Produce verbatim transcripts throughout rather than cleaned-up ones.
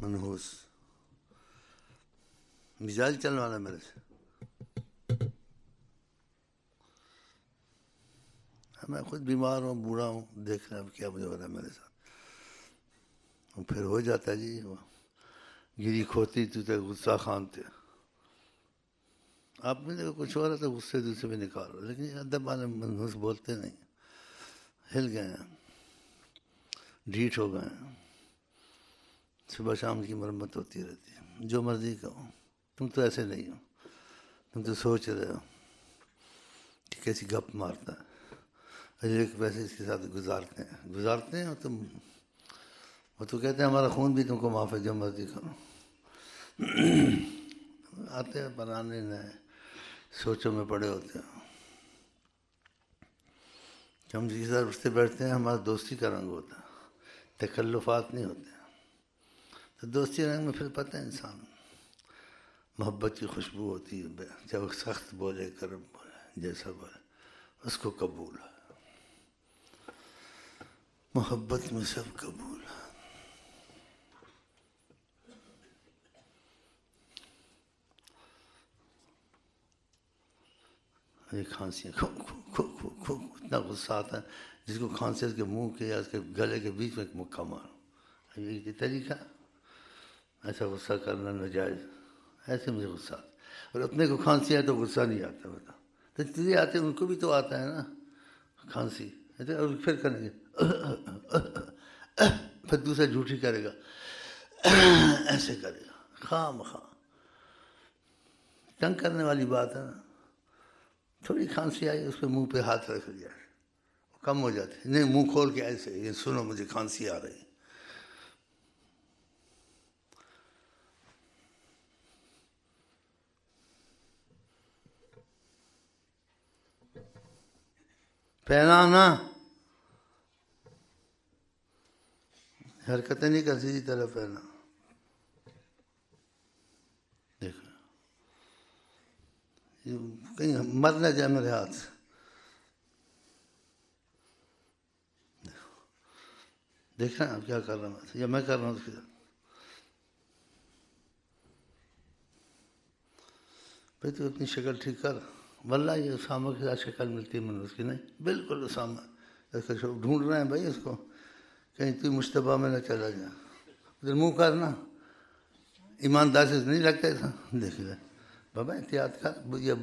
منحوس مزاج چلوانا میرے سے. میں خود بیمار ہوں، بوڑھا ہوں، دیکھ رہا ہوں کیا مجھے ہو رہا ہے میرے ساتھ. پھر ہو جاتا ہے جی، وہ گری کھوتی تو تے غصہ خانتے. آپ میں دیکھو کچھ ہو رہا تو غصے دوسرے میں نکال رہا، لیکن ادب والے منحوس بولتے نہیں. ہل گئے ہیں، ڈھیٹ ہو گئے ہیں، صبح شام کی مرمت ہوتی رہتی ہے. جو مرضی کہو، تم تو ایسے نہیں ہو، تم تو سوچ رہے ہو کہ کیسی گپ مارتا ہے، ایک پیسے اس کے ساتھ گزارتے ہیں گزارتے ہیں اور تم وہ تو کہتے ہیں ہمارا خون بھی تم کو معاف ہے، جو مرضی کرو. آتے ہیں بنانے نئے سوچوں میں پڑے ہوتے ہیں. ہم جس طرح اٹھتے بیٹھتے ہیں ہمارا دوستی کا رنگ ہوتا ہے، تکلفات نہیں ہوتے. تو دوستی رنگ میں پھر پتہ ہے انسان محبت کی خوشبو ہوتی ہے. جب سخت بولے کرم بولے جیسا بولے اس کو قبول ہے. محبت میں سب قبول ہے. یہ کھانسی کھو کھو کھو کھو کھو اتنا غصہ آتا ہے جس کو کھانسی اس کے منہ کے یا اس کے گلے کے بیچ میں ایک مکہ مارو. یہ طریقہ ایسا غصہ کرنا ناجائز. ایسے مجھے غصہ آتا ہے. اور اپنے کو کھانسی ہے تو غصہ نہیں آتا. بتا تو تجھے آتے ان کو بھی تو آتا ہے نا کھانسی. اور پھر کریں گے پھر دوسرا جھوٹی کرے گا ایسے کرے گا. خواہ مخواہ تنگ کرنے والی بات ہے نا. تھوڑی کھانسی آئی اس پہ منہ پہ ہاتھ رکھ لیا کم ہو جاتے. نہیں منہ کھول کے ایسے یہ سنو مجھے کھانسی آ رہی. پہنا حرکتیں نہیں کر سیدھی طرح پہنا. دیکھو کہیں مر نہ جائے میرے ہاتھ سے. دیکھ رہے ہیں آپ کیا کر رہا ہوں یا میں کر رہا ہوں اس کے ساتھ. بھائی تو اپنی شکل ٹھیک کر. واللہ یہ اسامہ کے ساتھ شکل ملتی ہے من اس کی. نہیں بالکل اسامہ اس کا ڈھونڈ رہے ہیں بھائی اس کو کہیں تو مشتبہ میں نہ چلا جائے. ادھر منہ کرنا ایماندار سے نہیں لگتا ایسا. دیکھ لیں بابا احتیاط کر.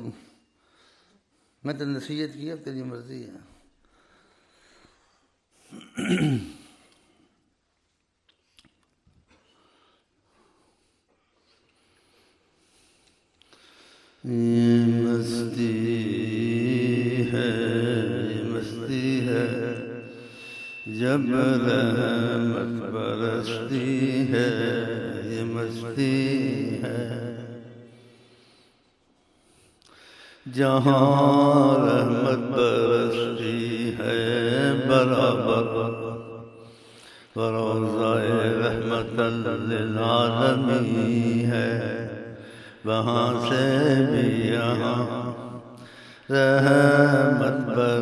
میں تو نصیحت کی اب تیری مرضی ہے. یہ مستی ہے یہ مستی ہے جب رحمت برستی ہے. یہ مستی ہے جہاں رحمت برستی ہے برابر روضۂ رحمت للعالمین ہے. وہاں سے بھی یہاں رحمت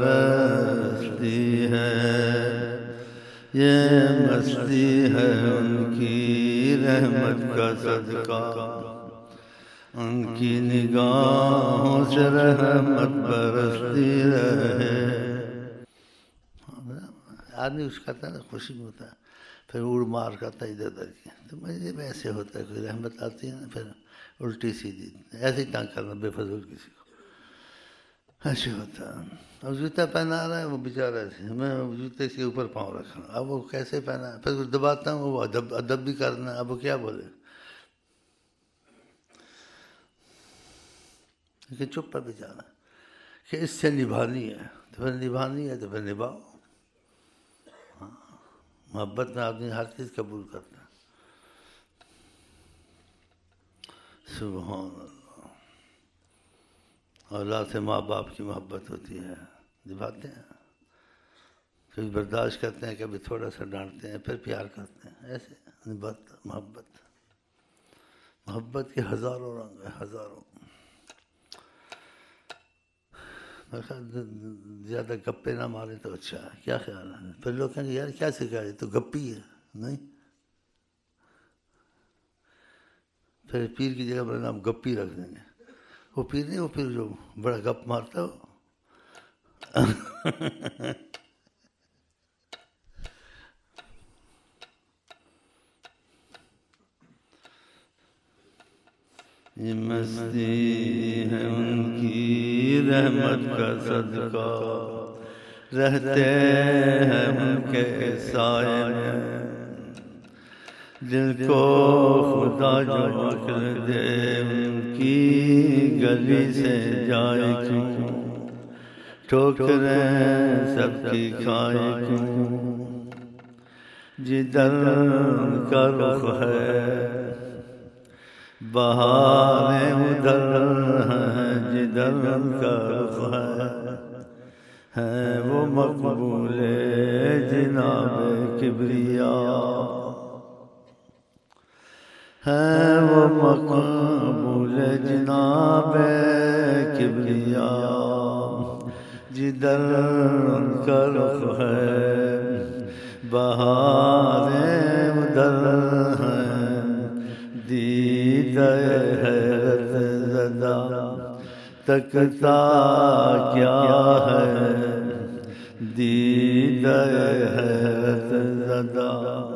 برستی ہے. یہ مستی ہے ان کی رحمت کا صدقہ، ان کی نگاہوں سے رحمت برستی رہے. آدمی اس کا تھا نا خوشی میں ہوتا ہے پھر اڑ مار کرتا ہے ادھر ادھر کی. تو مجھے بھی ایسے ہوتا ہے کوئی رحمت آتی ہے نا پھر الٹی سیدھی ایسے ہی تنگ کرنا بے فضول کسی کو. ایسے ہوتا ہے. اب جوتا پہنا رہا ہے وہ بیچارہ ایسے میں جوتے کے اوپر پاؤں رکھنا. اب وہ کیسے پہنا ہے پھر دباتا ہوں وہ ادب ادب بھی کرنا. اب وہ کیا بولے کہ چپ پر بیچارہ کہ اس سے نبھانی ہے تو پھر نبھانی ہے تو پھر نبھاؤ. ہاں محبت میں آدمی ہر چیز قبول کرتا ہے. سبحان اللہ. اولاد سے ماں باپ کی محبت ہوتی ہے نبھاتے ہیں. کبھی برداشت کرتے ہیں کبھی تھوڑا سا ڈانٹتے ہیں پھر پیار کرتے ہیں. ایسے نبھاتا محبت. محبت کے ہزاروں رنگ ہیں ہزاروں. زیادہ گپے نہ مارے تو اچھا ہے. کیا خیال ہے؟ پھر لوگ کہیں گے یار کیا سکھائے تو گپی ہے. نہیں پھر پیر کی جگہ میرا نام گپی رکھ دیں گے. وہ پیر نہیں، وہ پیر جو بڑا گپ مارتا ہو. یہ مستی ہے ان کی رحمت کا صدقہ، رہتے ہیں ان کے سائے میں. دل کو خدا جو عقل دے ان کی گلی سے جائے کیوں، ٹھوکریں سب کی کھائے کیوں. جدھر ان کا رخ ہے بہاریں ادھر ہیں، جدھر ان کا رخ ہے ہے وہ مقبول جناب کبریا، ہے وہ مقبول جناب کبریا. جدھر ان کا رخ ہے بہاریں ادھر ہیں، دیدہ حیرت زدہ تکتا کیا ہے، دیدہ حیرت زدہ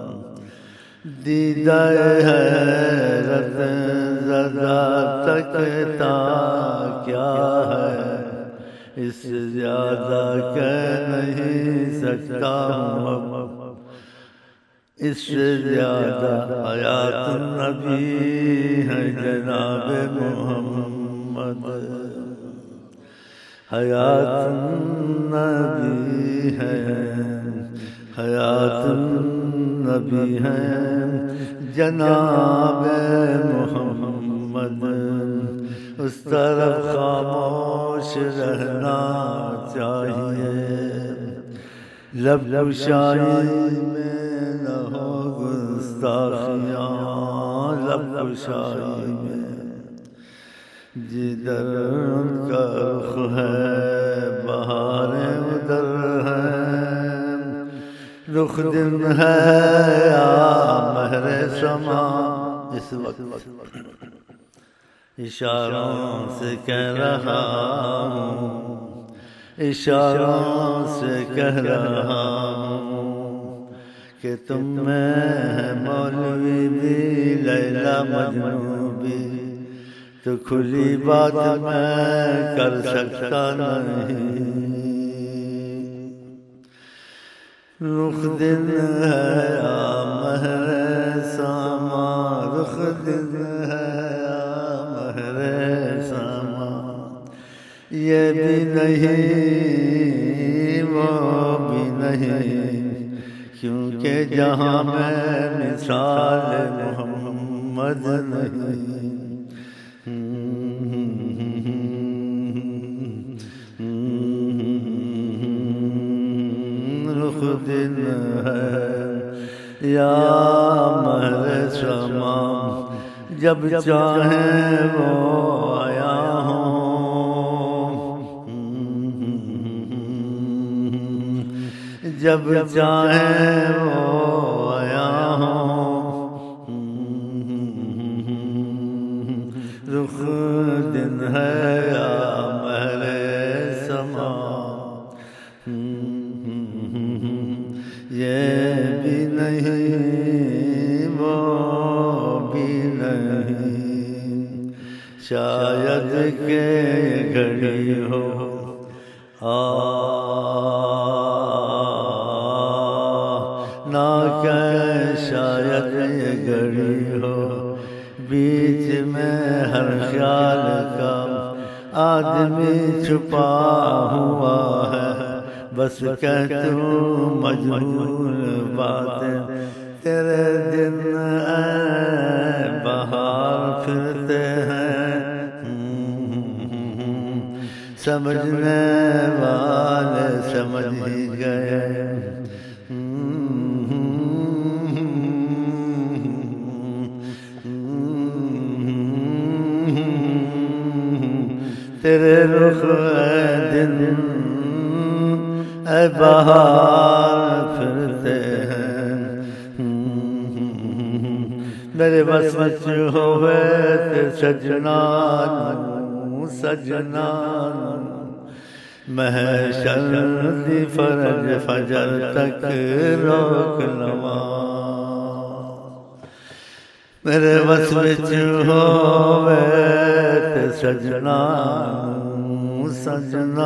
دیدہ حیرت زدہ تکتا کیا ہے. اس سے زیادہ کہہ نہیں سکتا ہوں، اس سے زیادہ حیات النبی ہے جناب محمد. حیات النبی ہے، حیات النبی ہے جناب محمد. اس طرف خاموش رہنا چاہیے، لب گشائی میں نہ ہو گستاخیاں، لب گشائی میں. جدھر ان کا رخ ہے بہاریں ادھر ہیں، رخ دن ہے یا مہر سما. اس وقت اشاروں سے کہہ رہا ہوں، اشاروں سے کہہ رہا ہوں کہ تم میں مولوی بھی لیلا مجنوں بھی، تو کھلی بات میں کر سکتا نہیں. رخ دن ہے یا مہر ساما، رخ دن ہے یا مہر ساما. یہ بھی نہیں وہ بھی نہیں، کیونکہ جہاں میں مثال محمد نہیں. رخ دن ہے یا مہر سما، جب چاہیں وہ آیا ہوں، جب چاہیں وہ آیا ہوں. رخ دن ہے یا مہر سما، یہ بھی نہیں وہ بھی نہیں. شاید کہ گھڑی ہو آ نہ کہ شاید یہ گھڑی ہو، بیچ میں ہر خیال کا آدمی چھپا ہوا ہے. بس کہتوں مجہول باتیں، تیرے دن اے بہار پھرتے ہیں. سمجھنے والے سمجھ ہی گئے، تیرے رخ اے دن اے بہار پھرتے ہیں. میرے بس وچ ہووے تے سجنا سجنا محشر دی فرج فجر تک روک لواں میرے بس وچ ہووے تے سجنا سجنا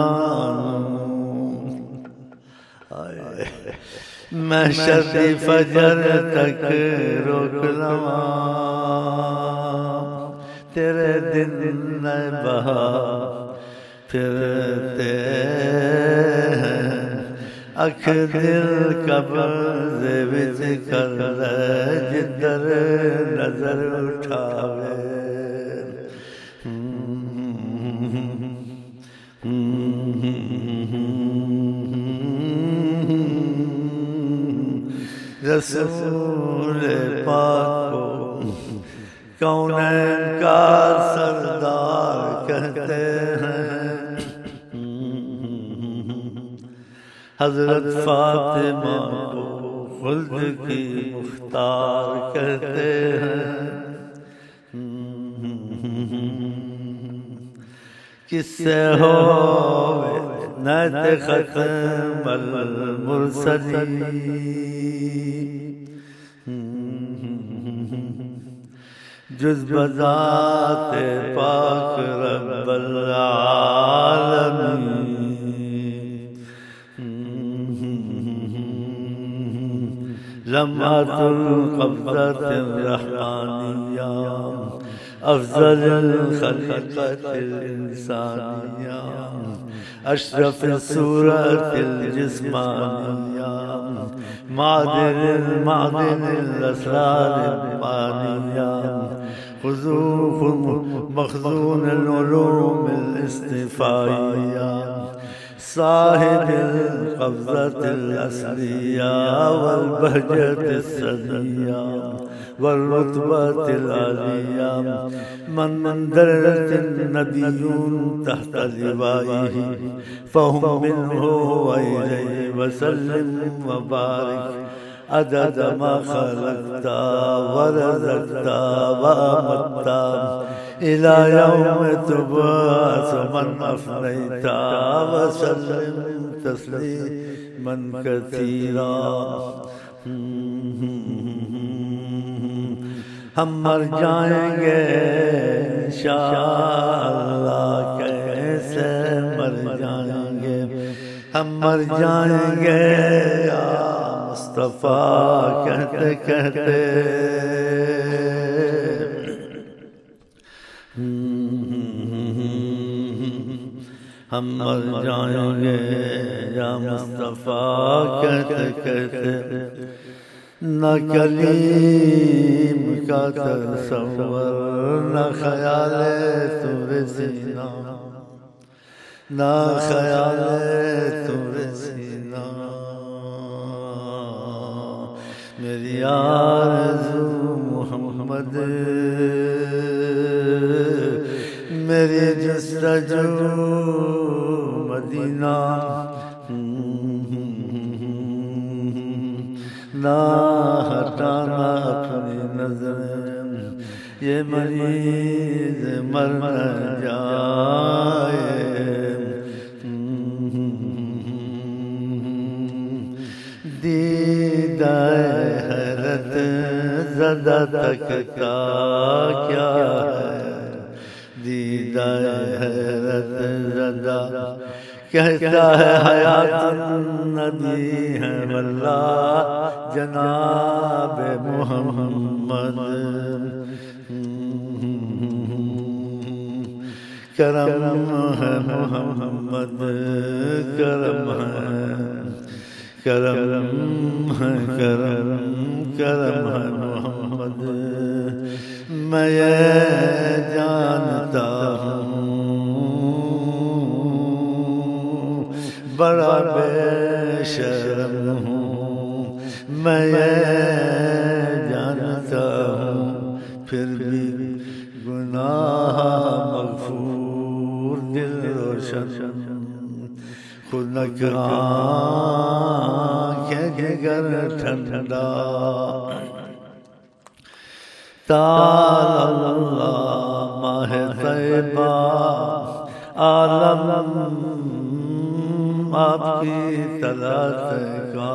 محشر دی فجر تک روک لواں تیرے دن نہ بہا پھرتے اکھ دل قبضے وچ کر لے جدھر نظر اٹھاوے رسول پاک کو کونین کا سردار کہتے ہیں حضرت فاطمہ کو خلد کی مختار کہتے ہیں کس سے ہوئے نیت ختم المرسلین جز بذات پاک رب العالمین لمحۃ القبضۃ الرحمانیہ افضل الخلقۃ الانسانیہ اشرف الصورۃ الجسمانیہ معدن المعدن الاسرار البانیہ خضوف مخزون العلوم الاصطفائیہ صاحب القبضۃ الاصلیہ والبہجۃ السنیہ والرتبة العالیہ من درجة النبیون تحت لوائه فهم منه وإليه وسلم وبارك عدد ما خلقت ورزقت وأمت إلى يوم تبعث من أفنيت وسلم تسليما كثيرا ہم مر جائیں گے انشاءاللہ کیسے مر جائیں گے ہم مر جائیں گے یا مصطفیٰ کہتے کہتے ہم مر جائیں گے یا مصطفیٰ کہتے کہتے نہ کلیم کا تصور نہ خیال تور سینہ نہ خیال تور سینہ میری آرزو محمد میری جستجو مدینہ نہ ہٹانا اپنی نظر یہ مریض مر نہ جائے دیدہ حیرت زدہ تک کا کیا ہے دیدہ حیرت زدہ کہتا ہے حیات النبی ہے واللہ جناب محمد کرم ہے محمد کرم ہے کرم ہے کرم کرم ہے محمد میں یہ جانتا ہوں بڑا بے شرم ہوں میں یہ جانتا ہوں پھر بھی گناہ مغفور دل روشن خود نکراں کے گر ٹھنڈا تعالی اللہ ماہ طیبہ عالم آپ کی طلعت کا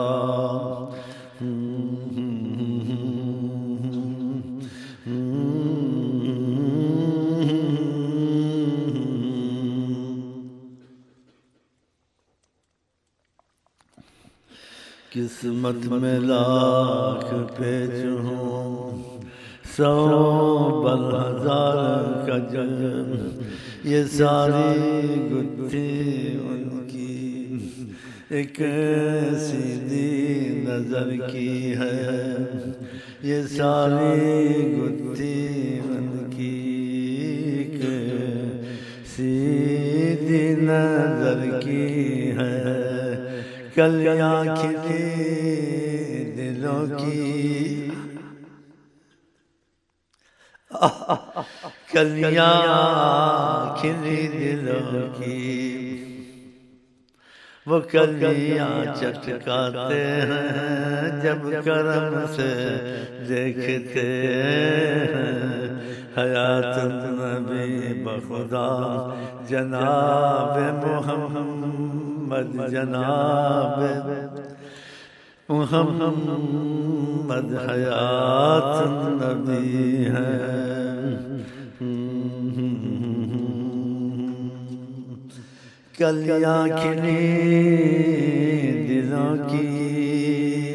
قسمت میں لاکھ پیچ ہوں سو بل ہزار کا جب یہ ساری گتھی ان کی ایک سیدھی نظر کی ہے، یہ ساری گتھی ان کی ایک سیدھی نظر کی ہے، کلیاں کھلی دلوں کی، کلیاں کھلی دلوں کی، وہ کلیاں چٹکاتے ہیں جب کرم سے دیکھتے ہیں، حیات النبی بخدا جناب محمد، جناب محمد حیات النبی ہے۔ کلیاں کھلی دلوں کی،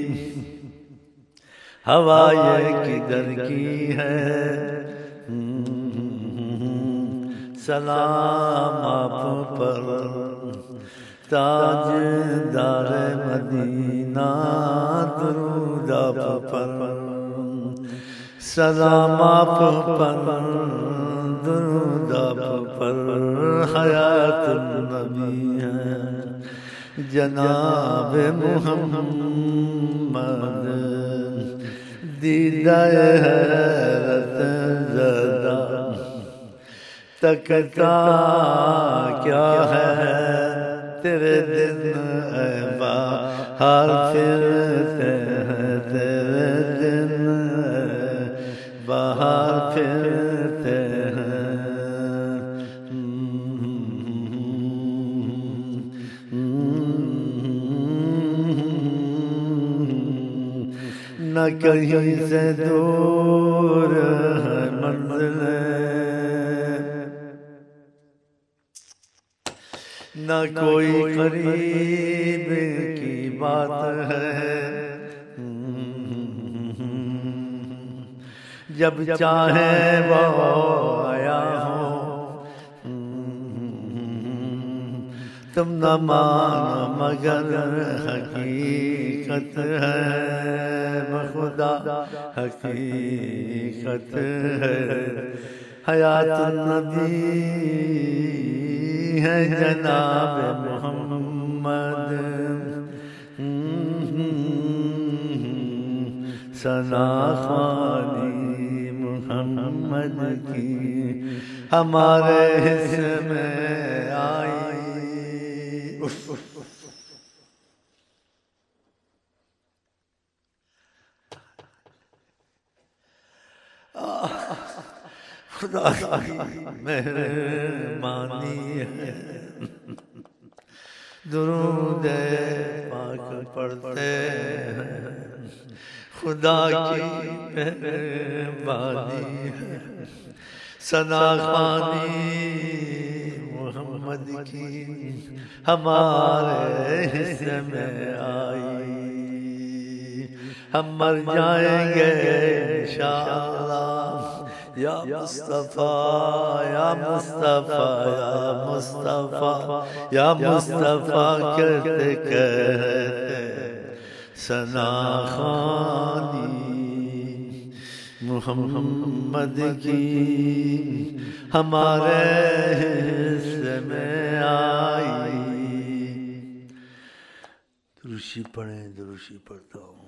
ہوا یہ کدھر کی ہے، سلام آپ پر تاج دار مدینہ، درود آپ پر، سلام آپ پر، درود آپ پر، حیات النبی ہے جناب محمد، دیدہ حیرت زدہ تکتا کیا ہے تیرے دن اے بہار پھرتے ہیں، تیرے دن اے بہار پھرتے ہیں، نہ کہیں سے دور ہے منزلیں، نہ کوئی قریب کی بات ہے، جب چاہے وہ آیا ہو تم نہ مانو مگر حقیقت ہے، بخدا حقیقت ہے، حیات النبی ہے جناب محمد، ثنا خوانی محمد کی ہمارے حصے میں آئی، خدا کی مہربانی ہے، درود پاک پڑھتے ہیں، خدا کی مہربانی ہے، ثنا خوانی محمد کی ہمارے حصے میں آئی، ہم مر جائیں گے انشاءاللہ یا مصطفیٰ، یا مصطفیٰ، یا مصطفیٰ، یا مصطفیٰ کہتے کہتے، ثنا خوانی محمد کی ہمارے حصے میں آئی۔ دروشی پڑھیں، دروشی پڑھتا ہوں۔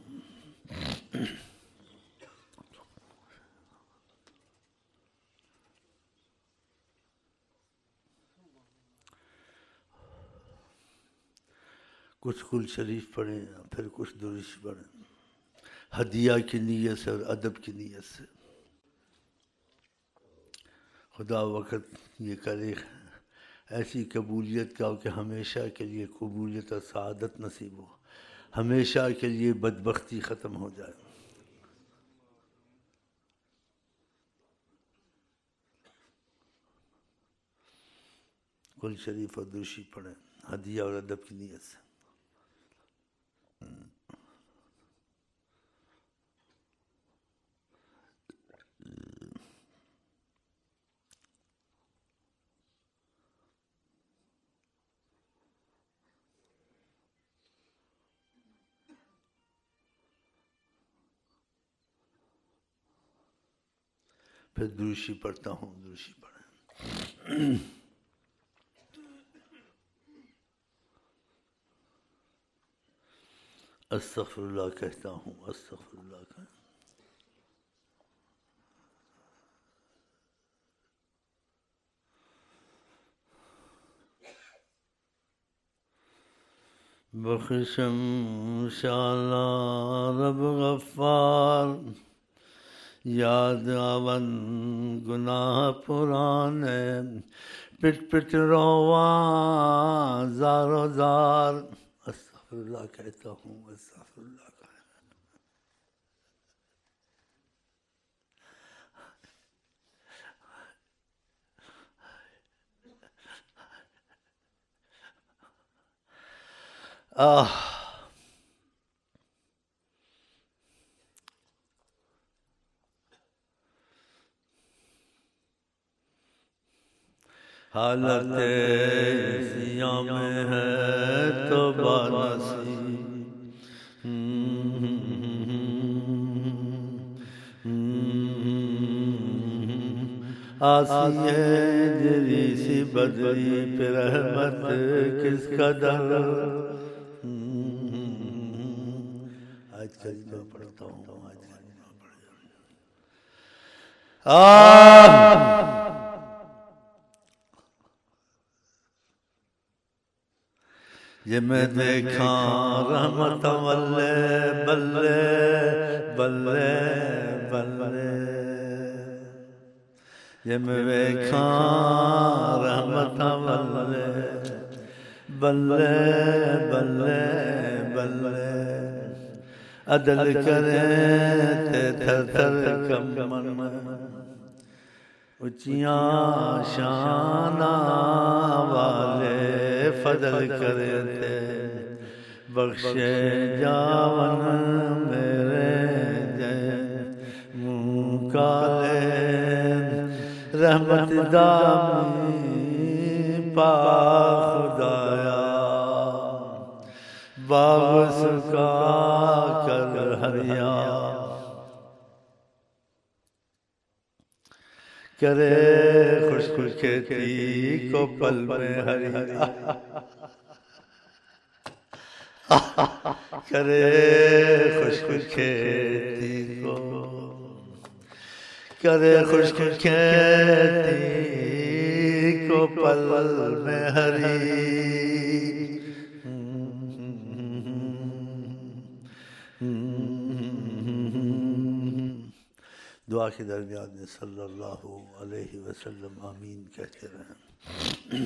کچھ کل شریف پڑھیں، پھر کچھ دروشی پڑھیں، ہدیہ کی نیت سے اور ادب کی نیت سے۔ خدا وقت یہ کرے ایسی قبولیت کا کہ ہمیشہ کے لیے قبولیت اور سعادت نصیب ہو، ہمیشہ کے لیے بدبختی ختم ہو جائے۔ کل شریف اور درشی پڑھیں ہدیہ اور ادب کی نیت سے۔ پھر درشی پڑھتا ہوں، درشی پڑھیں۔ استغفر اللہ کہتا ہوں، استغفر اللہ کہتا ہوں۔ بخشم شالا رب غفار، یاد آون گناہ پرانے، پٹ پٹ رواں زار و زار۔ استغفر اللہ کہتا ہوں، استغفر اللہ کہتا ہوں۔ آہ حالت سیاہ میں ہے توبہ نصیب، آسیے جری سی بدری پہ رحمت کس قدر۔ آج کریمہ پڑھتا ہوں، آج کریمہ پڑھتا ہوں۔ آہ یہ میں دیکھا رحمت واللے بلے بلے بلے، یہ میں دیکھا رحمت واللے بلے بلے بلے، عدل کرے تے تھر تھر کمن، اچیاں شانہ والے فضل کرے تھے، بخشے جاون میرے جے منہ کالے، رحمت دامی پا خدایا، باغ سکا کر ہریا، کرے خوش خوش کھیتی کو پل میں ہریا، کرے خوش خوش کھیتی کو، کرے خوش خوش کھیتی کو پل میں ہری۔ دعا کے درمیان میں صلی اللہ علیہ وسلم آمین کہتے رہیں۔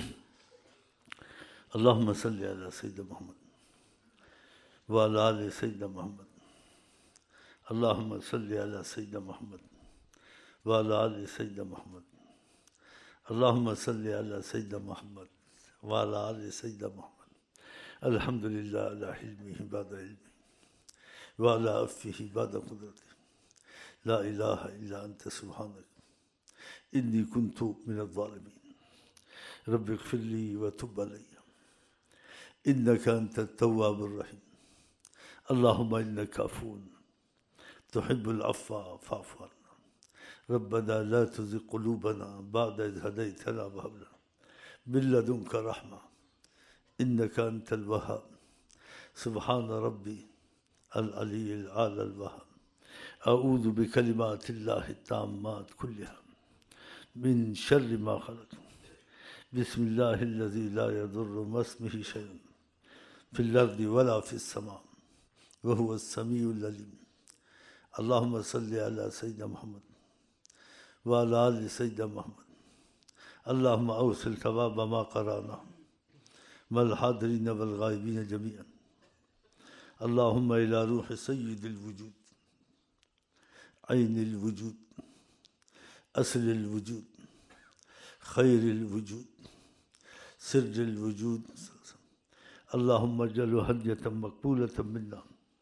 اللہم صلی علی سیدنا محمد وعلی آل سیدنا محمد، اللہم صلی علی سیدنا محمد وعلی آل سیدنا محمد، اللہم صلی علی سیدنا محمد وعلی آل سیدنا محمد، الحمدللہ علی حلمہ بعد علمہ وعلی عفوہ بعد قدرتہ، لا الہ الا انت سبحانک انی کنت من الظالمین، رب اغفر لی وتب علی انک انت التواب الرحیم، اللہم انک عفو تحب العفو فاعف عنا، ربنا لا تزغ قلوبنا بعد اذ ہدیتنا وہب لنا من لدنک رحمہ انک انت الوہاب، سبحان ربی العلی الاعلی الوہاب، اعوذ بکلمات اللہ التامات کلها من شر ما خلق، بسم اللہ الذی لا یضر مع اسمہ شیء فی الارض ولا فی السماء وهو السمیع العلیم، اللہم صلی علی سیدنا محمد وعلی آل سیدنا محمد، اللهم أوصل ثواب ما قرانا مع الحاضرين والغائبين جميعا. اللهم إلى روح سيد الوجود عين الوجود أصل الوجود خير الوجود سر الوجود اللهم اجعله هدية مقبولة منا.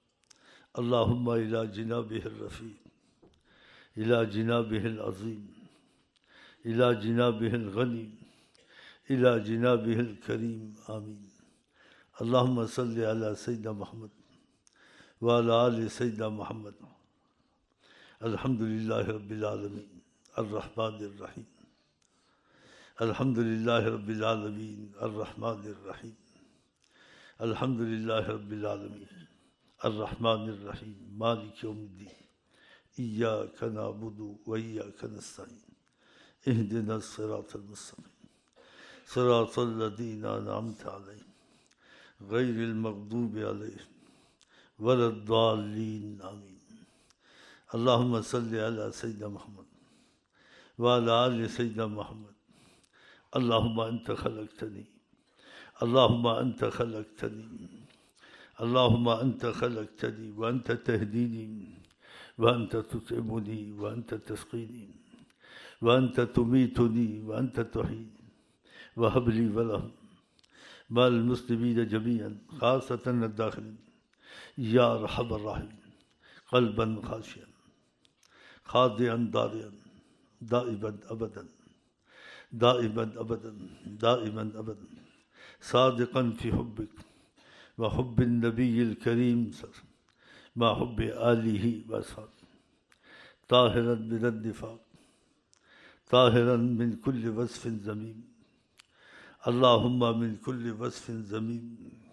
اللهم إلى جنابه الرفيع إلى جنابه العظيم إلى جنابه الغني إلى جنابه الكريم آمين. اللهم صل على سيدنا محمد وعلى آل سيدنا محمد. الحمد لله رب العالمين الرحمن الرحيم. الحمد لله رب العالمين الرحمن الرحيم. الحمد لله رب العالمين الرحمن الرحيم مالك يوم الدين. إياك نعبد وإياك نستعين اهدنا الصراط المستقيم صراط الذين أنعمت عليهم غير المغضوب عليهم ولا الضالين آمين. اللهم صل على سيدنا محمد وعلى آل سيدنا محمد. اللهم أنت خلقتني اللهم أنت خلقتني اللهم أنت خلقتني وأنت تهديني وأنت تطعمني وأنت تسقيني وأنت تميتني وأنت تحييني. وهب لي ولهم مع المسلمين جميعا خاصة الداخلين يا أرحم الراحمين قلبا خاشعا خاضعا ضارعا دائما أبدا دائما أبدا دائما أبدا صادقا في حبك وحب النبي الكريم مع حب آله وأصحابه طاهرا من النفاق طاهرا من كل وصف ذميم. اللهم من كل وصف ذميم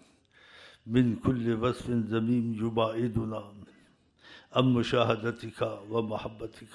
من كل وصف ذميم يباعدنا عن مشاهدتك ومحبتك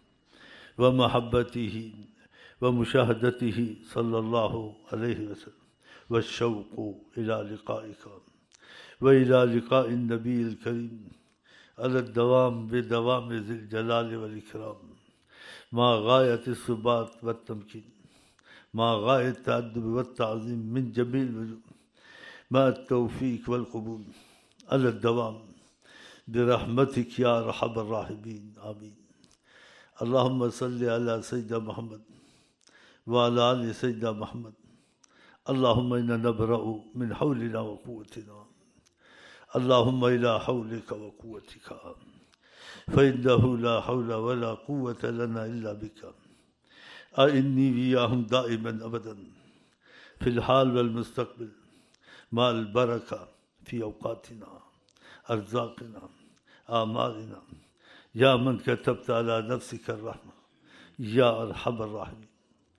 ومحبته ومشاهدته صلى الله عليه وسلم والشوق إلى لقائك وإلى لقاء النبي الكريم على الدوام بدوام ذي الجلال والإكرام مع غاية الثبات والتمكين مع غاية التأدب والتعظيم من جميع الوجوه مع التوفيق والقبول على الدوام برحمتك يا أرحم الراحمين آمين. اللهم صل على سيدنا محمد وعلى آل سيدنا محمد. اللهم إنا نبرأ من حولنا وقوتنا اللهم إلى حولك وقوتك فإنه لا حول ولا قوة لنا إلا بك. أعني وياهم دائما أبدا في الحال والمستقبل مع البركة في أوقاتنا أرزاقنا آمالنا يا من كتبت على نفسك الرحمة يا أرحم الراحمين.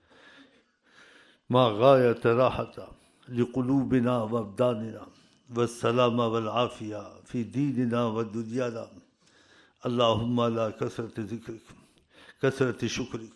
مع غاية راحة لقلوبنا وأبداننا والسلام والعافية في ديننا ودنيانا. اللهم على كثرة ذكرك كثرة شكرك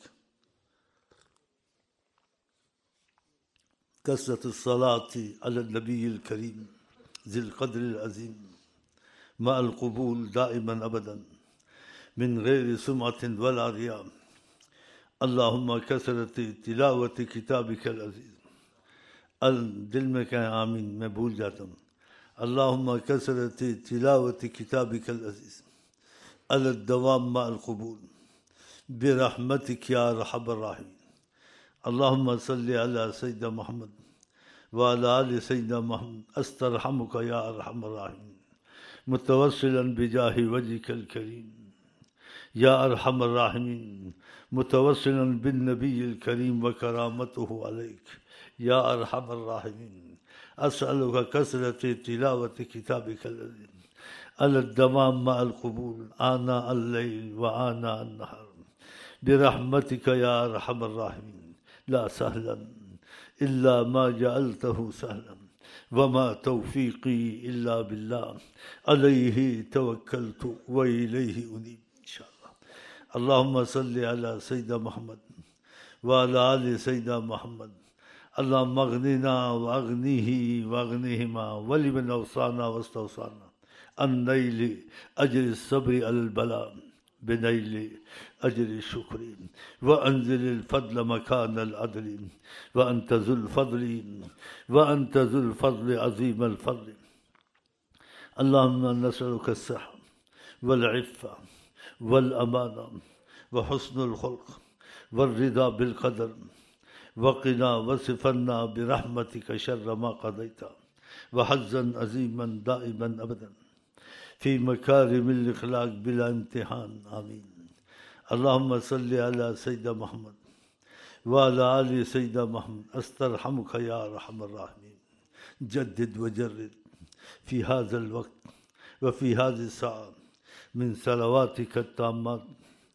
كثرة الصلاة على النبي الكريم ذي القدر العظيم مع القبول دائما أبدا من غير سمعة ولا رياء. اللهم كثرة تلاوة كتابك العزيز دل میں کہیں آمین میں بھول جاتا ہوں. اللهم كثرة تلاوة كتابك العزيز على الدوام مع القبول برحمتك يا أرحم الراحمين. اللهم صل على سيدنا محمد وعلى آل سيدنا محمد. أسترحمك يا أرحم الراحمين متوسلا بجاه وجهك الكريم يا أرحم الراحمين متوسلا بالنبي الكريم وكرامته عليك يا أرحم الراحمين. أسألك كثرة تلاوة كتابك الذي على الدوام مع القبول آناء الليل وآناء النهار برحمتك يا أرحم الراحمين. لا سهلا إلا ما جعلته سهلا وما توفيقي إلا بالله عليه توكلت وإليه أنيب إن شاء الله. اللهم صل على سيدنا محمد وعلى آل سيدنا محمد. اللهم اغننا واغنيه واغنهما ولمن اوصانا واستوصانا عن نيل اجر الصبر على البلاء بنيل أجر الشكر وأنزل الفضل مكان العدل وأنت ذو الفضل وأنت ذو الفضل عظيم الفضل. اللهم نسألك الصحة والعفة والأمانة وحسن الخلق والرضا بالقدر وقنا واصرفنا برحمتك شر ما قضيت وحظا عظيما دائما أبدا في مكارم الأخلاق بلا امتحان آمين. اللهم صل على سيدنا محمد وعلى آل سيدنا محمد. أسترحمك يا أرحم الراحمين. جدد وجرد في هذا الوقت وفي هذه الساعة من صلواتك التامات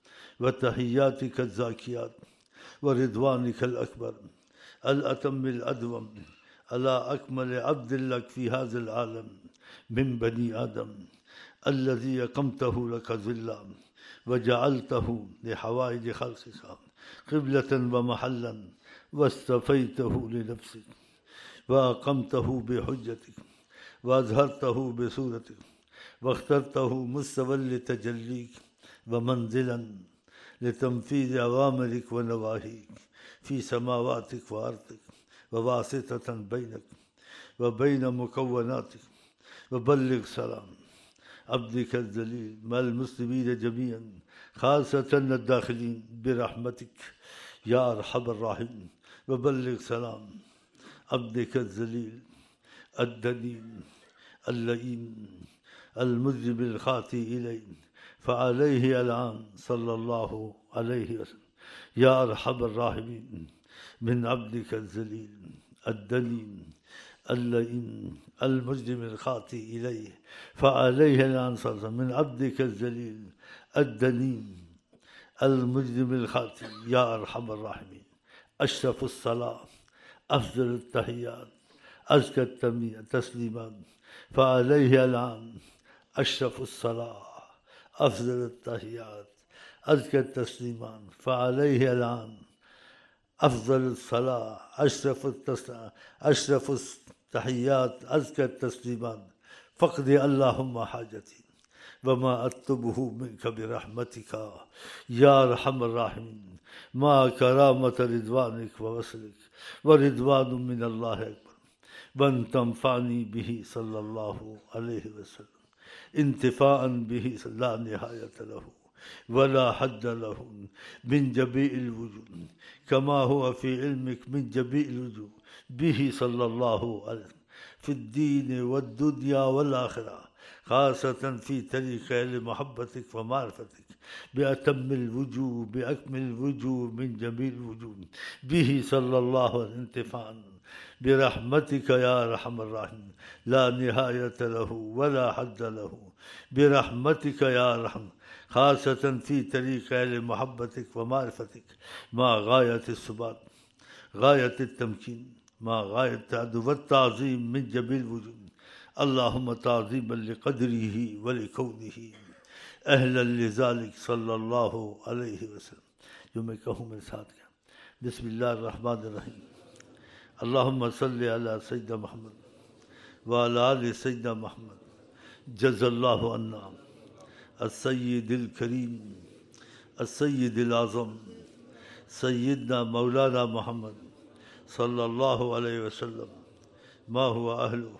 وتحياتك الزاكيات ورضوانك الأكبر الأتم الأدوم على أكمل عبد لك في هذا العالم من بني آدم الذي أقمته لك ذلا وجعلته لحوائج خلقك قبلة ومحلا واصطفيته لنفسك وأقمته بحجتك وأظهرته بصورتك واخترته مستوى لتجليك ومنزلا لتنفيذ أوامرك ونواهيك في سماواتك وأرضك وواسطة بينك وبين مكوناتك. وبلغ سلام عبدك الذليل مع المسلمين جميعا خاصة الداخلين برحمتك يا أرحم الراحمين. وبلغ سلام عبدك الذليل الدليل اللئيم المذنب الخاطئ إليه فعليه الآن صلى الله عليه وسلم يا أرحم الراحمين من عبدك الذليل الدليل اللئيم المذنب الخاطئ إليه فعليه الآن صلى الله عليه وسلم من عبدك الذليل الدليل المذنب الخاطئ يا أرحم الراحمين. أشرف الصلاة أفضل التحيات أزكى التسليمات فعليه الآن أشرف الصلاة أفضل التحيات أزكى التسليمات فعليه الآن أفضل الصلاة أشرف أشرف التحيات أزكى التسليمات. فاقضي اللهم حاجتي وما أطلبه منك برحمتك يا أرحم الراحمين مع كرامة رضوانك ووصلك ورضوان من الله أكبر وأن تنفعني به صلى الله عليه وسلم انتفاعا به لا نهاية له ولا حد له من جميع الوجود كما هو في علمك من جميع الوجود به صلى الله عليه وسلم في الدين والدنيا والآخرة خاصة في طريق لمحبتك ومعرفتك بأتم الوجوه بأكمل الوجوه من جميع الوجود به صلى الله عليه وسلم انتفاعا برحمتك يا أرحم الراحمين لا نهاية له ولا حد له برحمتك يا أرحم خاصة في طريق لمحبتك ومعرفتك مع غاية الثبات غاية التمكين مع غاية التعدد والتعظيم من جميع الوجود. اللهم تعظيما لقدره ولكونه أهلا لذلك صلى الله عليه وسلم. جو میں کہوں میرے ساتھ کیا بسم اللہ الرحمن الرحیم. اللهم صل على سيدنا محمد وعلى آل سيدنا محمد. جزا الله عنا السيد الكريم السيد الأعظم سيدنا مولانا محمد صلى الله عليه وسلم ما هو أهله.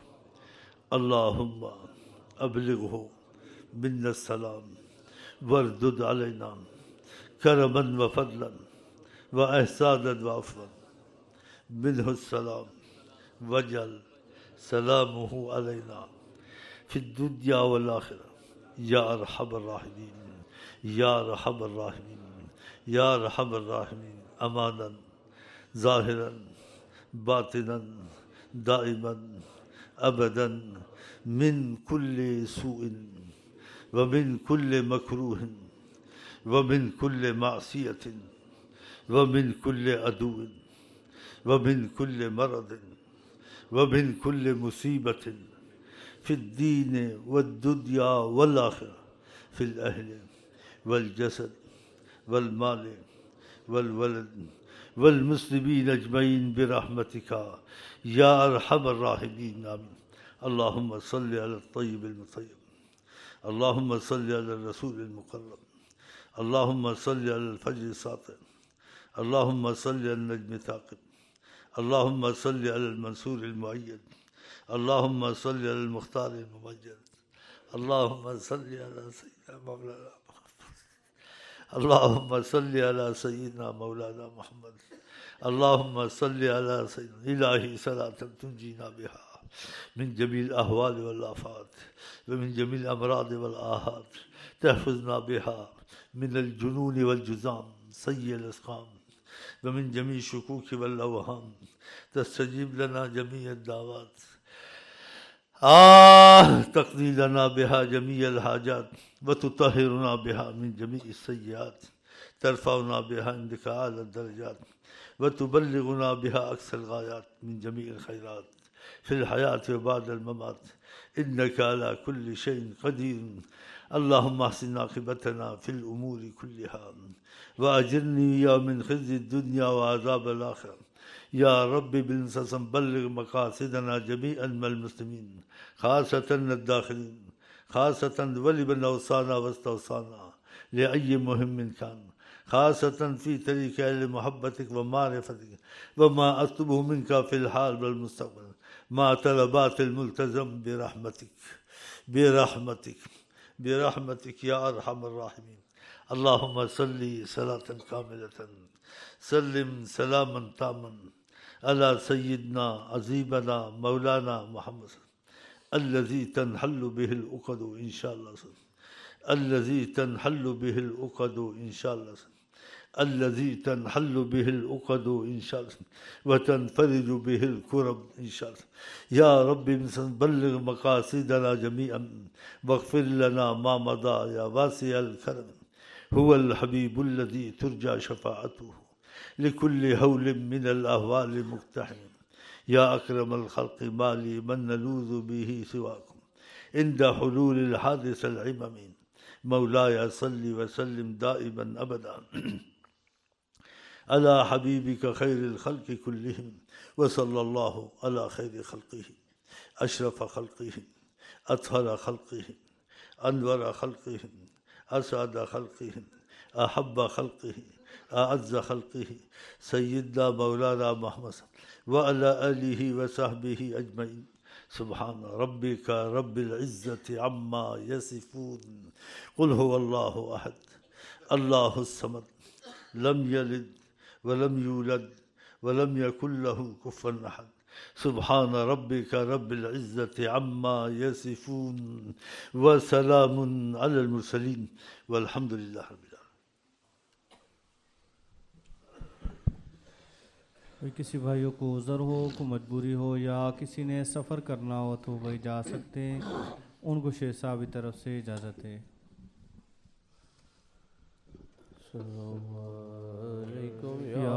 اللهم أبلغه منا السلام واردد علينا كرما وفضلا وإحسانا وعفوا منه السلام واجعل سلامه علينا في الدنيا والآخرة يا أرحم الراحمين يا أرحم الراحمين يا أرحم الراحمين. أمانا ظاهرا باطنا دائما أبدا من كل سوء ومن كل مكروه ومن كل معصية ومن كل عدو ومن كل مرض ومن كل مصيبة في الدين والدنيا والآخرة في الأهل والجسد والمال والولد والمسلمين أجمعين برحمتك يا أرحم الراحمين. آمين. اللهم صل على الطيب المطيب. اللهم صل على الرسول المقرب. اللهم صل على الفجر الساطع، اللهم صل على النجم الثاقب، اللهم صل على المنصور المؤيد، اللهم صل على المختار الممجد، اللهم صل على سيدنا مولانا محمد، اللهم صل على سيدنا مولانا محمد، اللهم صل على سيدنا إلهي صلاة تنجينا بها من جميع الأهوال والآفات ومن جميع الأمراض والآهات، تحفظنا بها من الجنون والجذام سيء الأسقام ومن جميع الشكوك والأوهام، تستجيب لنا جميع الدعوات، آه تقضي لنا بها جميع الحاجات وتطهرنا بها من جميع السيئات، ترفعنا بها عندك أعلى الدرجات وتبلغنا بها أقصى الغايات من جميع الخيرات في الحياة وبعد الممات، إنك على كل شيء قدير. اللهم احسن عاقبتنا في الأمور كلها وأجرني يا من خزي الدنيا وعذاب الآخرة. يا رب بالنسبة بلغ مقاصدنا جميعا من المسلمين خاصة الداخلين، خاصة ولمن أوصانا واستوصانا لأي مهم كان، خاصة في طريق أهل محبتك ومعرفتك، وما أطلبه منك في الحال والمستقبل مع طلبات الملتزم برحمتك برحمتك برحمتك يا أرحم الراحمين. اللهم صل صلاة كاملة سلم سلاما تاما على سيدنا عظيمنا مولانا محمد الذي تنحل به العقد إن شاء الله، الذي تنحل به العقد إن شاء الله، الذي تنحل به العقد إن شاء الله وتنفرج به الكرب إن شاء الله. يا رب بلغ مقاصدنا جميعا واغفر لنا ما مضى يا واسع الكرم. هو الحبيب الذي ترجى شفاعته لكل هول من الأهوال مقتحم. يا أكرم الخلق ما لي من نلوذ به سواكم عند حلول الحادث العمم. مولاي صل وسلم دائما أبدا على حبيبك خير الخلق كلهم، وصلى الله على خير خلقه أشرف خلقه أطهر خلقه أنور خلقه أسعد خلقه أحب خلقه أعز خلقه سيدنا مولانا محمد وعلى آله وصحبه أجمعين. سبحان ربك رب العزة عما يصفون. قل هو الله أحد الله الصمد لم يلد ولم يولد ولم يكن له كفوا أحد. سبحان ربك رب العزة عما يصفون وسلام على المرسلين والحمد لله رب العالمين. کوئی کسی بھائیوں کو عذر ہو، کوئی مجبوری ہو، یا کسی نے سفر کرنا ہو تو وہی جا سکتے ہیں، ان کو شیخ صاحب کی طرف سے اجازت ہے. السلام علیکم یا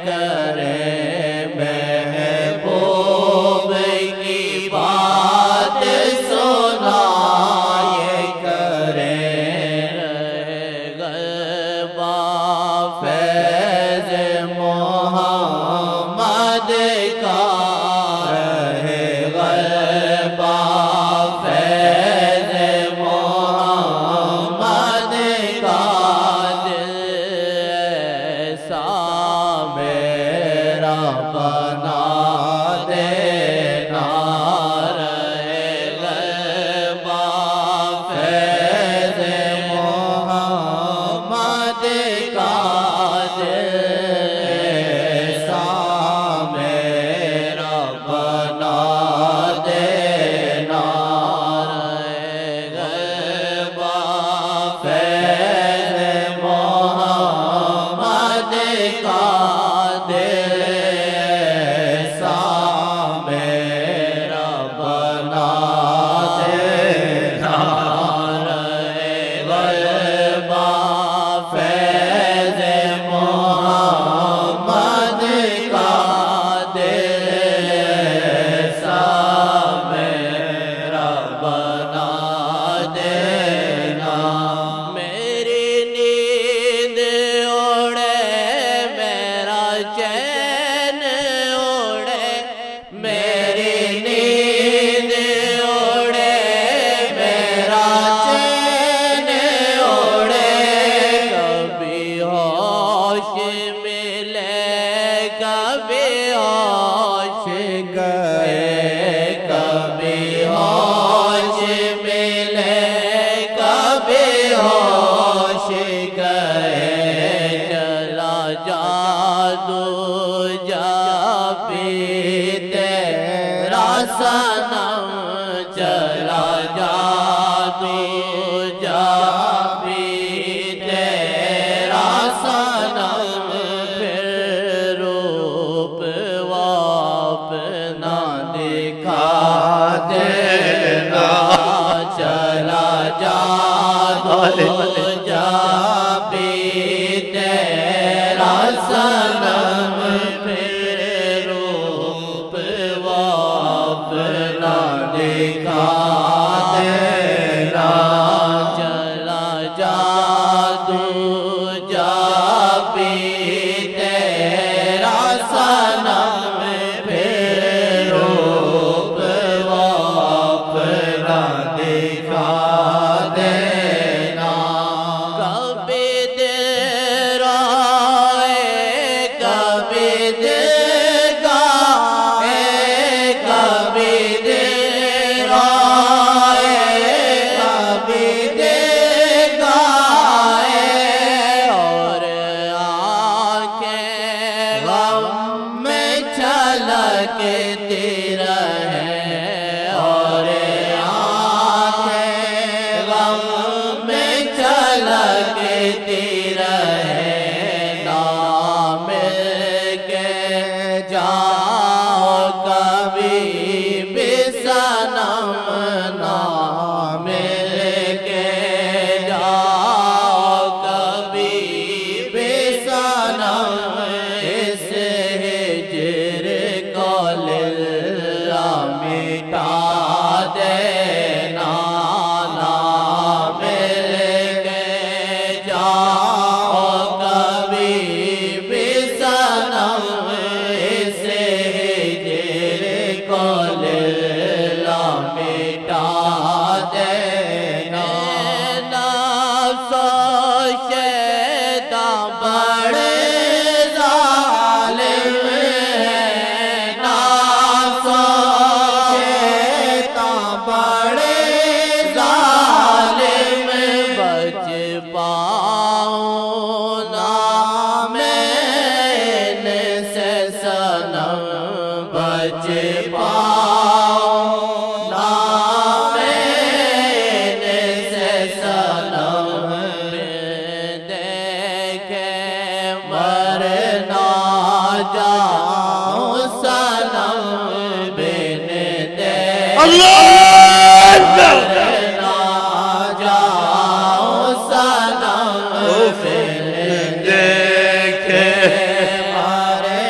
دیکھے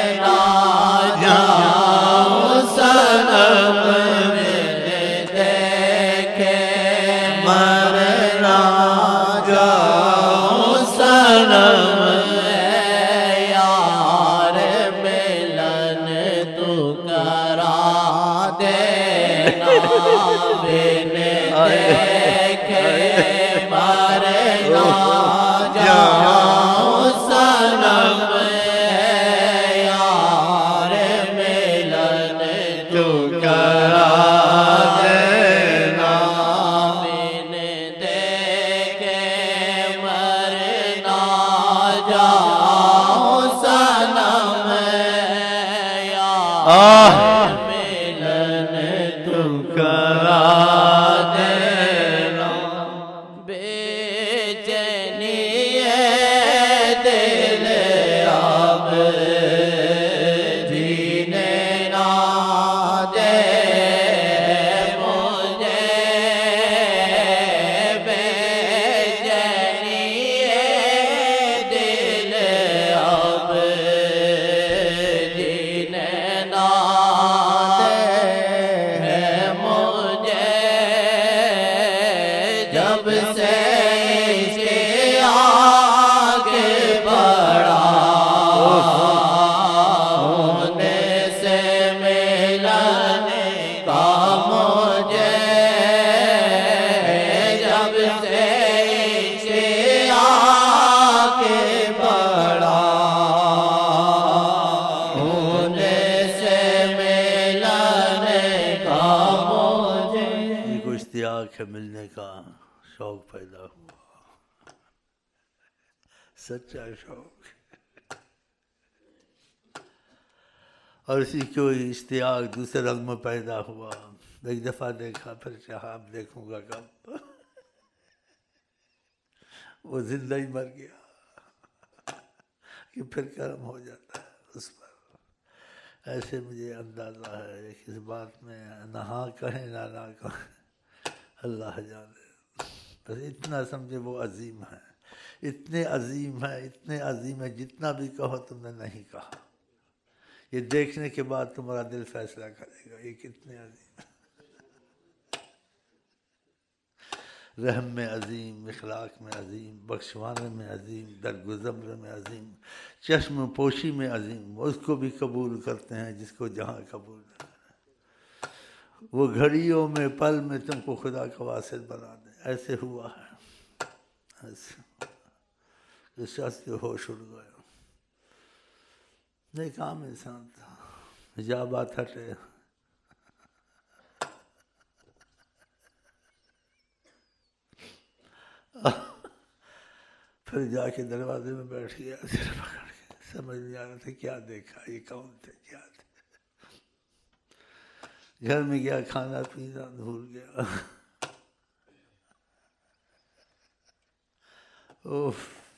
बिन देखे मरना जाऊं सनम यार मिलन तू करा देना बिन देखे मरना जाऊं सनम यार मिलन तू करा देना बेचैनी है दिल अब जीने ना दे मुझे बेचैनी है दिल अब जीने ना दे मुझे जब से इसके आगे बढ़ा होने से मिलने का मुझे जब से इसके आगे बढ़ा होने से मिलने का मुझे ये को इश्तियाक है मिलने का शौक पैदा हुआ, सच्चा शौक। और इसी को इश्तियाक दूसरे रंग में पैदा हुआ। एक दफ़ा देखा फिर चाहा अब देखूंगा कब। वो जिंदा ही मर गया कि फिर कर्म हो जाता है उस पर। ऐसे मुझे अंदाज़ा है कि इस बात में ना हाँ कहें ना ना कहें, अल्लाह जाने। बस इतना समझे वो अजीम है, इतने अजीम है, इतने अजीम है, जितना भी कहो तुमने नहीं कहा। ये देखने के बाद तुम्हारा दिल फैसला करेगा ये कितने अजीम है। रहम में अजीम, इखलाक में अजीम, बख्शवाने में अजीम, दरगुज़र में अजीम, चश्म पोशी में अजीम। उसको भी कबूल करते हैं जिसको जहाँ कबूल है। वो घड़ियों में पल में तुमको खुदा का वासिल बना दे। ऐसे हुआ है, ऐसे इस शख्स के होश उड़ गए। एक आम इंसान था, जा बात हटे। फिर जाके दरवाजे में बैठ गया, सिर पकड़ के। समझ नहीं आ रहा था क्या देखा, ये कौन थे, क्या थे। घर में गया, खाना पीना भूल गया। ओह,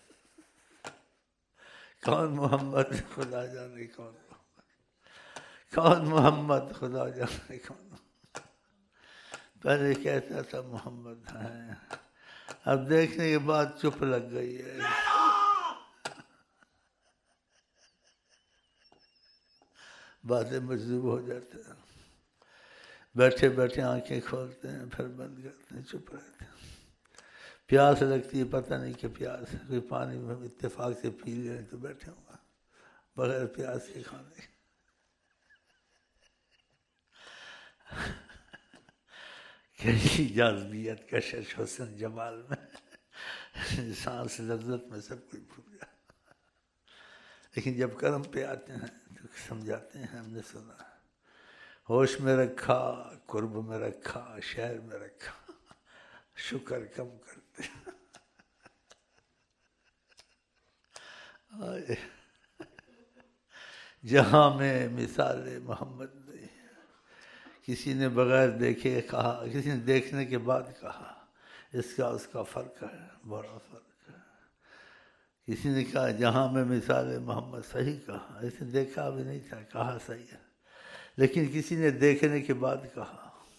कौन मोहम्मद, खुदा जाने कौन कौन मोहम्मद, खुदा जाने कौन। पहले कहता था मोहम्मद है, अब देखने के बाद चुप लग गई है। बातें मजबूर हो जाते हैं, बैठे बैठे आंखें खोलते हैं फिर बंद करते हैं, चुप रहते हैं। प्यास लगती है, पता नहीं कि प्यास है, कोई पानी में इत्तेफाक से पी ले तो बैठे होगा बगैर प्यास के खाने। कैसी जाज़बियत, कशिश, हुस्न, जमाल में, सांस, लज्जत में सब कुछ भूल जाता। लेकिन जब कर्म पे आते हैं तो समझाते हैं, हमने सुना, होश में रखा, कुर्ब में रखा, शहर में रखा, शुक्र कम करते। जहाँ में मिसाल मोहम्मद नहीं, किसी ने बगैर देखे कहा, किसी ने देखने के बाद कहा, इसका उसका फ़र्क है, बड़ा फ़र्क है। किसी ने कहा जहाँ में मिसाल मोहम्मद, सही कहा, इसे देखा भी नहीं था, कहा सही है। लेकिन किसी ने देखने के बाद कहा,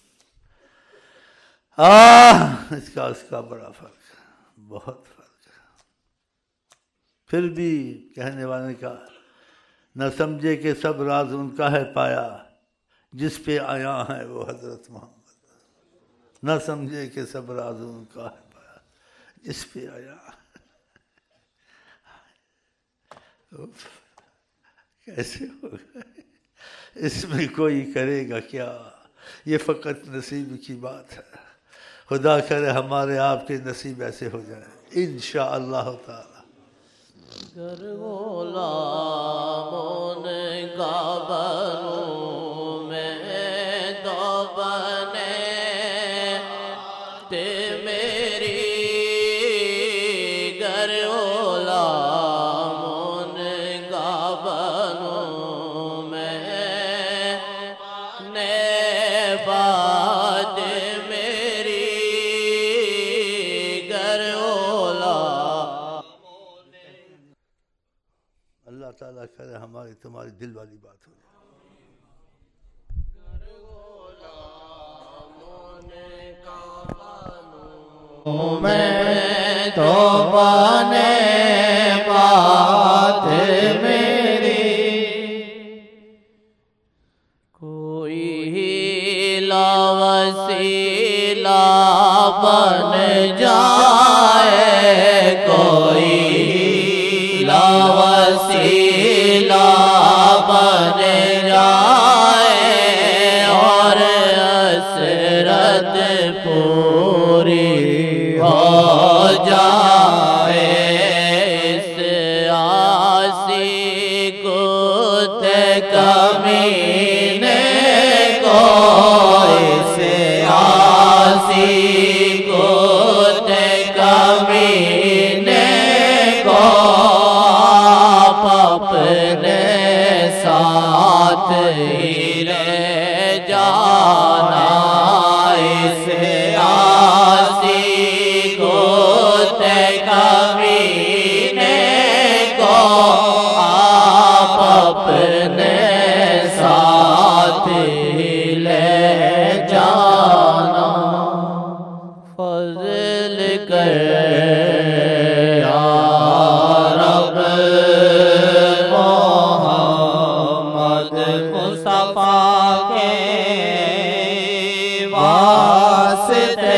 आ इसका उसका बड़ा फ़र्क है, बहुत फ़र्क है। फिर भी कहने वाले का न समझे कि सब राज उनका है पाया, जिस पे आया है वो हज़रत मोहम्मद। न समझे कि सब राज उनका है पाया, जिस पे आया। कैसे होगा इसमें, कोई करेगा क्या, یہ فقط نصیب کی بات ہے. خدا کرے ہمارے آپ کے نصیب ایسے ہو جائیں انشاءاللہ تعالی. گر غلاموں کا بنوں میں تو بنے تے میری. گر غلاموں کا بنوں میں نے بات میری. گر غلام اللہ تعالیٰ کرے ہماری تمہاری دل والی بات ہو جائے. میں تو بنے بات میری. کوئی ہیلا وسیلہ بن جائے. کوئی ہیلا وسیلہ بن جائے اور حسرت پوری ہو جائے. اس آسی کتے کمینے کو. اس آسی کتے کمینے کو آپ اپنے ساتھ ہی لے جانا. اس آسی کتے کمینے کو آپ اپنے ساتھ ہی لے جانا. فضل کر یا رب محمد مصطفیٰ کے واسطے.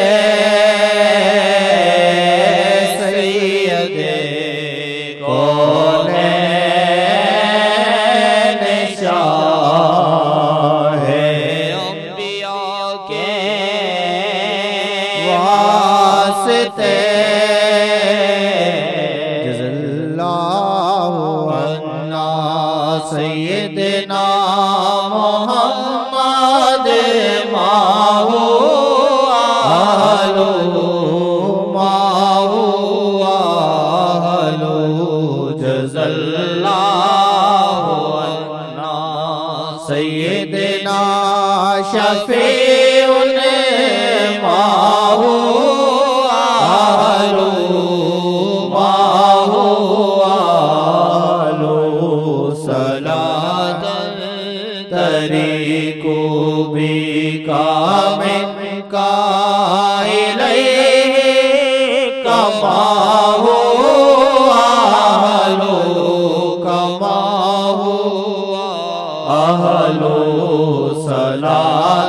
سید کونین شاہ انبیاء کے واسطے. جز اللہ عنا سیدنا محمد ماہو آلو ماہو آلو. جز اللہ عنا سیدنا شفیع ماہو آلو ماہو آلو. صلاۃ طریق بھی کامن کا الیہ کماہو آلو کماہو آلو. صلاۃ